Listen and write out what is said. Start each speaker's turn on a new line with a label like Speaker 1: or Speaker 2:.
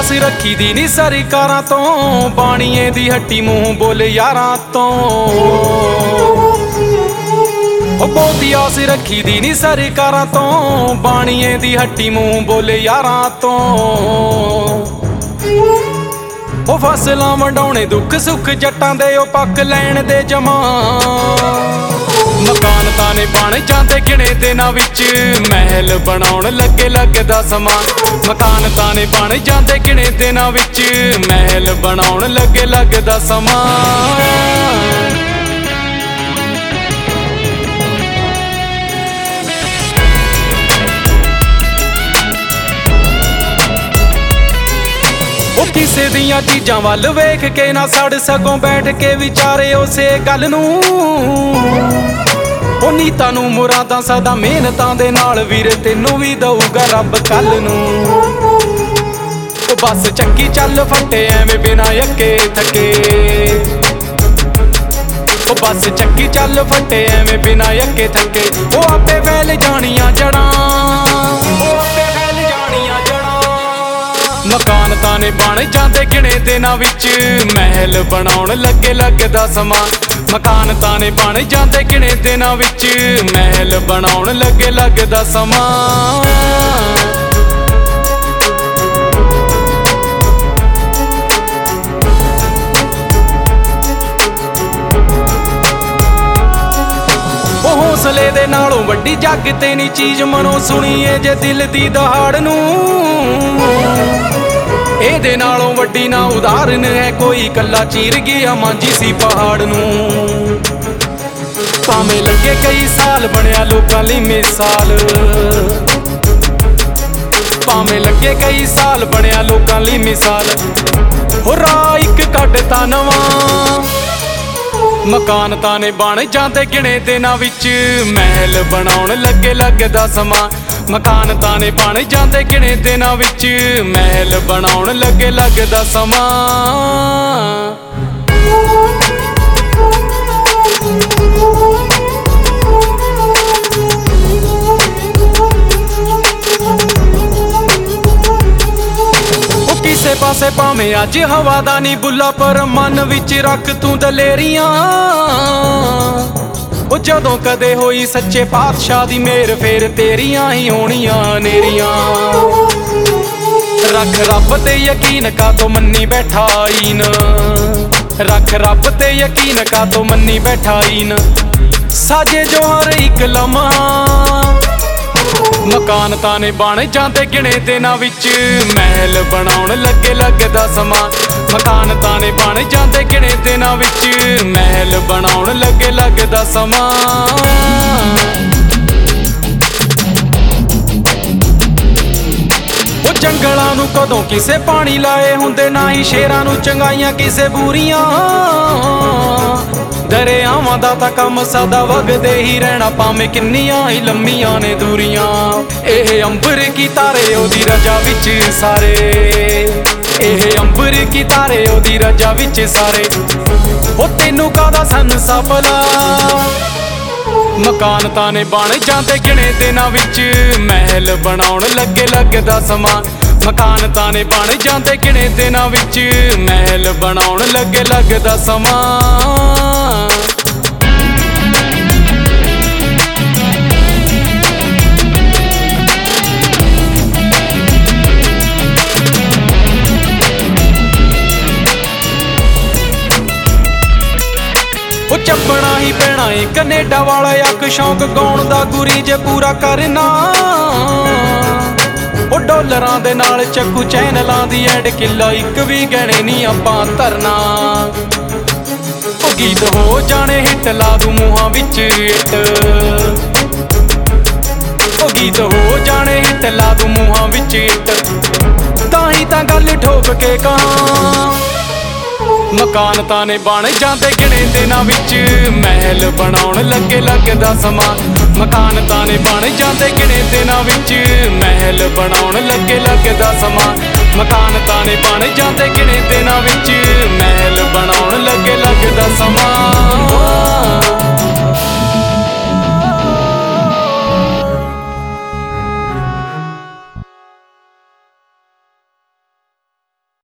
Speaker 1: ਆਸ ਰੱਖੀ ਦੀ ਨੀ ਸਰਕਾਰਾਂ ਤੋਂ, ਬਾਣੀਏ ਦੀ ਹੱਟੀ ਮੂੰਹ ਬੋਲੇ ਯਾਰਾਂ ਤੋਂ। ਬਹੁਤੀ ਆਸ ਰੱਖੀ ਦੀ ਨੀ ਸਰਕਾਰਾਂ ਤੋਂ, ਬਾਣੀਏ ਦੀ ਹੱਟੀ ਮੂੰਹ ਬੋਲੇ ਯਾਰਾਂ ਤੋਂ। ਉਹ ਫਸਲਾਂ ਵੰਡਾਉਣੇ ਦੁੱਖ ਸੁੱਖ ਜੱਟਾਂ ਦੇ, ਉਹ ਪੱਕ ਲੈਣ ਦੇ ਜਮਾਂ। ਮਕਾਨ ਤਾਂ ਨੇ ਬਣ ਜਾਂਦੇ ਗਿਣੇ ਦਿਨਾਂ ਵਿੱਚ, ਮਹਿਲ ਬਣਾਉਣ ਲੱਗੇ ਲੱਗਦਾ ਸਮਾਂ। ਮਕਾਨ ਤਾਂ ਨੇ ਬਣ ਜਾਂਦੇ ਗਿਣੇ ਦਿਨਾਂ ਵਿੱਚ, ਮਹਿਲ ਬਣਾਉਣ ਲੱਗੇ ਲੱਗਦਾ ਸਮਾਂ। ਕਿਸੇ ਦੀਆਂ ਚੀਜ਼ਾਂ ਵੱਲ ਵੇਖ ਕੇ ਨਾ ਸੜ, ਸਗੋਂ ਬੈਠ ਕੇ ਵਿਚਾਰੇ ਉਸੇ ਗੱਲ ਨੂੰ। ਉਹ ਨੀਤਾਂ ਨੂੰ ਮੁਰਾਦਾਂ ਸਦਾ ਮਿਹਨਤਾਂ ਦੇ ਨਾਲ, ਵੀਰੇ ਤੈਨੂੰ ਵੀ ਦਊਗਾ ਰੱਬ ਕੱਲ ਨੂੰ। ਉਹ ਬਸ ਚੱਕੀ ਚੱਲ ਫੱਟੇ ਐਵੇਂ ਬਿਨਾਂ ਅੱਕੇ ਥੱਕੇ। ਉਹ ਬਸ ਚੱਕੀ ਚੱਲ ਫੱਟੇ ਐਵੇਂ ਬਿਨਾਂ ਅੱਕੇ ਥੱਕੇ। ਉਹ ਆਪੇ ਫੈਲ ਜਾਣੀਆਂ ਜੜਾਂ, ਮਕਾਨ ਤਾਂ ਨੇ ਬਣ ਜਾਂਦੇ ਗਿਣੇ ਦਿਨਾਂ ਵਿੱਚ, ਮਹਿਲ ਬਣਾਉਣ ਲੱਗੇ ਲੱਗਦਾ ਸਮਾਂ। ਮਕਾਨ ਤਾਂ ਨੇ ਬਣ ਜਾਂਦੇ ਗਿਣੇ ਦਿਨਾਂ ਵਿੱਚ, ਮਹਿਲ ਬਣਾਉਣ ਲੱਗੇ ਲੱਗਦਾ ਸਮਾਂ। ਉਹ ਹੌਸਲੇ ਦੇ ਨਾਲੋਂ ਵੱਡੀ ਜੱਗ ਤੇ ਨੀ ਚੀਜ਼, ਮਨੋਂ ਸੁਣੀਏ ਜੇ ਦਿਲ ਦੀ ਦਹਾੜ ਨੂੰ। ਇਹਦੇ ਨਾਲੋਂ ਵੱਡੀ ਨਾ ਉਦਾਹਰਨ ਹੈ ਕੋਈ, ਕੱਲਾ ਚੀਰ ਗਿਆ ਮਾਂਜੀ ਸੀ ਪਹਾੜ ਨੂੰ। ਭਾਵੇਂ ਲੱਗੇ ਕਈ ਸਾਲ ਬਣਿਆ ਲੋਕਾਂ ਲਈ ਮਿਸਾਲ, ਭਾਵੇਂ ਲੱਗੇ ਕਈ ਸਾਲ ਬਣਿਆ ਲੋਕਾਂ ਲਈ ਮਿਸਾਲ। ਹੋ ਰਾਹ ਇੱਕ ਕੱਢਤਾ ਨਵਾਂ, ਮਕਾਨ ਤਾਂ ਨੇ ਬਣ ਜਾਂਦੇ ਗਿਣੇ ਦਿਨਾਂ ਵਿੱਚ, ਮਹਿਲ ਬਣਾਉਣ ਲੱਗੇ ਲੱਗਦਾ ਸਮਾਂ। ਮਕਾਨ ਤਾਂ ਨੇ ਬਣ ਜਾਂਦੇ ਗਿਣੇ ਦਿਨਾਂ ਵਿੱਚ, ਮਹਿਲ ਬਣਾਉਣ ਲੱਗੇ ਲੱਗਦਾ ਸਮਾਂ। ਉਹ ਕਿਸੇ ਪਾਸੇ ਭਾਵੇਂ ਅੱਜ ਹਵਾ ਦਾ ਨੀ ਬੁੱਲਾ, ਪਰ ਮਨ ਵਿੱਚ ਰੱਖ ਤੂੰ ਦਲੇਰੀਆਂ। ਉਹ ਜਦੋਂ ਕਦੇ ਹੋਈ ਸੱਚੇ ਪਾਤਸ਼ਾਹ ਦੀ ਮਿਹਰ, ਫੇਰ ਤੇਰੀਆਂ ਹੀ ਹੋਣੀਆਂ ਨੇਰੀਆਂ। ਰੱਖ ਰੱਬ ਤੇ ਯਕੀਨ ਕਾਤੋਂ ਮੰਨੀ ਬੈਠਾ ਈਨ, ਰੱਖ ਰੱਬ ਤੇ ਯਕੀਨ ਕਾਤੋਂ ਮੰਨੀ ਬੈਠਾ ਈਨ। ਸਾਜੇ ਜੋ ਹਰ ਇੱਕ ਲਮਹਾ, ਮਕਾਨ ਤਾਂ ਨੇ ਬਣ ਜਾਂਦੇ ਗਿਣੇ ਦਿਨਾਂ ਵਿੱਚ, ਮਹਿਲ ਬਣਾਉਣ ਲੱਗੇ ਲੱਗਦਾ ਸਮਾਂ। ਮਕਾਨ ਤਾਂ ਨੇ ਬਣ ਜਾਂਦੇ ਗਿਣੇ ਦਿਨਾਂ ਵਿੱਚ, ਮਹਿਲ ਬਣਾਉਣ ਲੱਗੇ ਲੱਗਦਾ ਸਮਾਂ। ਉਹ ਜੰਗਲਾਂ ਨੂੰ ਕਦੋਂ ਕਿਸੇ ਪਾਣੀ ਲਾਏ ਹੁੰਦੇ, ਨਾ ਹੀ ਸ਼ੇਰਾਂ ਨੂੰ ਚੰਗਾਈਆਂ ਕਿਸੇ ਬੂਰੀਆਂ। ਦਰਿਆਵਾਂ ਦਾ ਤਾਂ ਕੰਮ ਸਦਾ ਵਗਦੇ ਹੀ ਰਹਿਣਾ, ਭਾਵੇਂ ਕਿੰਨੀਆਂ ਹੀ ਲੰਮੀਆਂ ਨੇ ਦੂਰੀਆਂ। ਇਹ ਅੰਬਰ ਕੀ ਤਾਰੇ ਉਹਦੀ ਰਜਾ ਵਿੱਚ ਸਾਰੇ, ਇਹ ਅੰਬਰ ਕੀ ਤਾਰੇ ਉਹਦੀ ਰਜਾ ਵਿੱਚ ਸਾਰੇ। ਉਹ ਤੈਨੂੰ ਕਾਹਦਾ ਸੰਸਾ ਭਲਾ, ਮਕਾਨ ਤਾਂ ਨੇ ਬਣ ਜਾਂਦੇ ਗਿਣੇ ਦਿਨਾਂ ਵਿੱਚ, ਮਹਿਲ ਬਣਾਉਣ ਲੱਗੇ ਲੱਗਦਾ ਸਮਾਂ। ਮਕਾਨ ਤਾਂ ਨੇ ਬਣ ਜਾਂਦੇ ਗਿਣੇ ਦਿਨਾਂ ਵਿੱਚ, ਮਹਿਲ ਬਣਾਉਣ ਲੱਗੇ ਲੱਗਦਾ ਸਮਾਂ। ਉਹ ਚੱਪਣਾ ਹੀ ਪੈਣਾ ਏ ਕਨੇਡਾ ਵਾਲਾ ਅੱਖ, ਸ਼ੌਂਕ ਗਾਉਣ ਦਾ ਗੁਰੀ ਜੇ ਪੂਰਾ ਕਰਨਾ। ਉਹ ਡਾਲਰਾਂ ਦੇ ਨਾਲ ਚੱਕੂ ਚੈਨਲਾਂ ਦੀ ਐਡ, ਕਿੱਲਾ ਇੱਕ ਵੀ ਗਹਿਣੇ ਨਹੀਂ ਆਪਾਂ ਧਰਨਾ। ਉਹ ਗੀਤ ਹੋ ਜਾਣੇ ਹਿੱਟ, ਲਾ ਦੂ ਮੂੰਹਾਂ ਵਿੱਚ ਇੱਟ। ਉਹ ਗੀਤ ਹੋ ਜਾਣੇ ਹਿੱਟ, ਲਾ ਦੂ ਮੂੰਹਾਂ ਵਿੱਚ ਇੱਟ। ਤਾਂ ਹੀ ਤਾਂ ਗੱਲ ਠੋਕ ਕੇ ਕਹਾਂ, ਮਕਾਨ ਤਾਂ ਨੇ ਬਣ ਜਾਂਦੇ ਗਿਣੇ ਦਿਨਾਂ ਵਿੱਚ, ਮਹਿਲ ਬਣਾਉਣ ਲੱਗੇ ਲੱਗਦਾ ਸਮਾਂ। ਮਕਾਨ ਤਾਂ ਨੇ ਬਣ ਜਾਂਦੇ ਗਿਣੇ ਦਿਨਾਂ ਵਿੱਚ, ਮਹਿਲ ਬਣਾਉਣ ਲੱਗੇ ਲੱਗਦਾ ਸਮਾਂ। ਮਕਾਨ ਤਾਂ ਨੇ ਬਣ ਜਾਂਦੇ ਗਿਣੇ ਦਿਨਾਂ ਵਿੱਚ, ਮਹਿਲ